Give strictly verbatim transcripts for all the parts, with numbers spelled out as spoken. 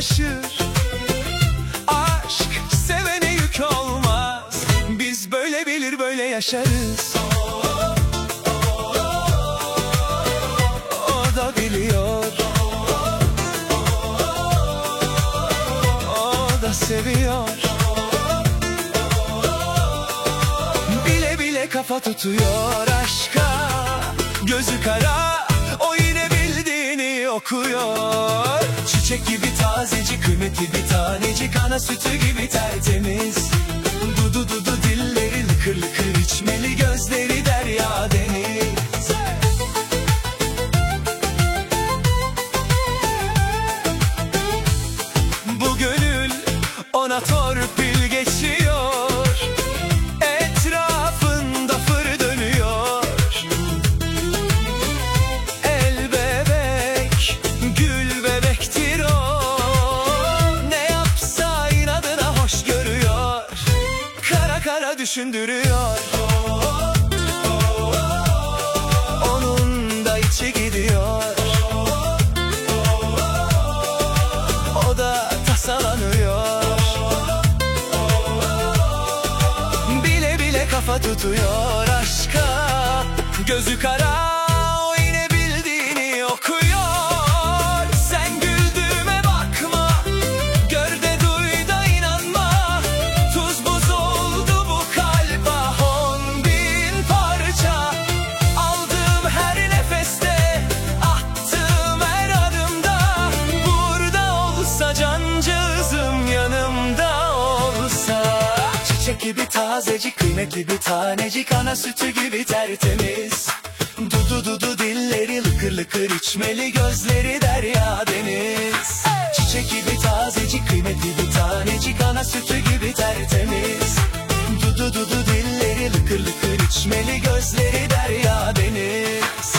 taşır. Aşk sevene yük olmaz, biz böyle bilir böyle yaşarız. O da biliyor, o da seviyor. Bile bile kafa tutuyor aşka, gözü kara, o yine bildiğini okuyor. Çiçek gibi tazecik, kıymetli bir tanecik, ana sütü gibi tertemiz. Dudu dudu dilleri lıkır lıkır içmeli, gözleri derya deniz. Bu gönül ona torpil geçiyor, etrafında fır dönüyor. El bebek, gül bebektir o, ne yapsa inadına hoş görüyor. Kara kara düşündürüyor, onun da içi gidiyor. O da tasalanıyor, bile bile kafa tutuyor aşka, gözü kara, o yine bildiğini okuyor. Sen güldüğüme bakma, gör de duy da inanma, tuz buz oldu bu kalp, ah on bin parça. Aldığım her nefeste, attığım her adımda, burada olsa cancağızım, yanımda olsa. Çiçek gibi tazecik, kıymetli bir tanecik, ana sütü gibi tertemiz. Dudu dudu dilleri lıkır lıkır içmeli, gözleri derya deniz. Çiçek gibi tazecik, kıymetli bir tanecik, ana sütü gibi tertemiz. Dudu dudu dilleri lıkır lıkır içmeli, gözleri derya deniz.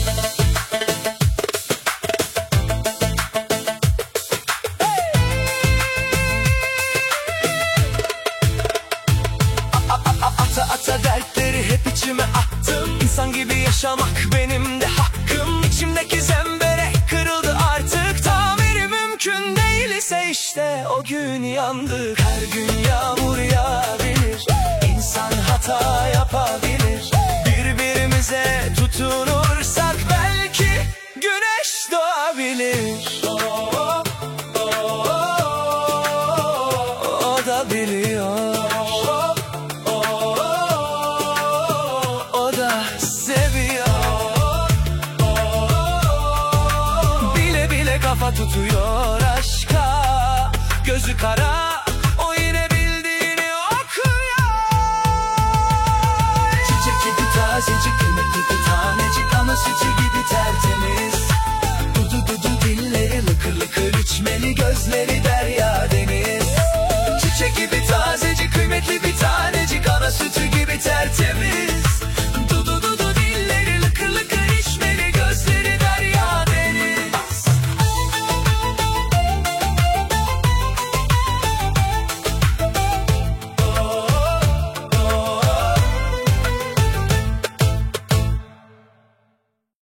Ata ata dertleri hep içime attım, İnsan gibi yaşamak benim de hakkım. İçimdeki zemberek kırıldı artık, tamiri mümkün değil ise işte o gün yandık. Her gün yağmur yağabilir, İnsan hata yapabilir. Birbirimize tutunursak belki güneş doğabilir. O da biliyor, o da seviyor. Bile bile kafa tutuyor aşka, gözü kara,